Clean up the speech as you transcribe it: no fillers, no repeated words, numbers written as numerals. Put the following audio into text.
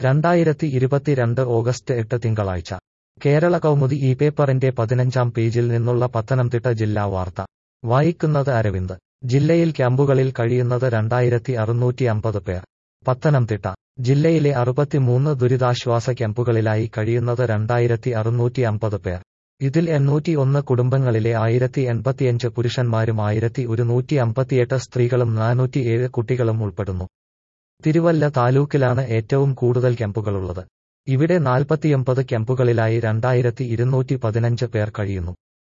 2022 August 8 തിങ്കളാഴ്ച കേരള കൗമുദി ഈ പേപ്പറിന്റെ 15-ാം പേജിൽ നിന്നുള്ള പത്തനംതിട്ട ജില്ലാ വാർത്ത വായിക്കുന്നത് അരവിന്ദ്. ജില്ലയിൽ ക്യാമ്പുകളിൽ കഴിയുന്നത് 2650 പേർ. പത്തനംതിട്ട ജില്ലയിലെ 63 ദുരിതാശ്വാസ ക്യാമ്പുകളിലായി കഴിയുന്നത് 2650 പേർ. ഇതിൽ 801 കുടുംബങ്ങളിലെ 1085 പുരുഷന്മാരും 1158 സ്ത്രീകളും 407 കുട്ടികളും ഉൾപ്പെടുന്നു. തിരുവല്ല താലൂക്കിലാണ് ഏറ്റവും കൂടുതൽ ക്യാമ്പുകളുള്ളത്. ഇവിടെ 49 ക്യാമ്പുകളിലായി 2215 പേർ കഴിയുന്നു.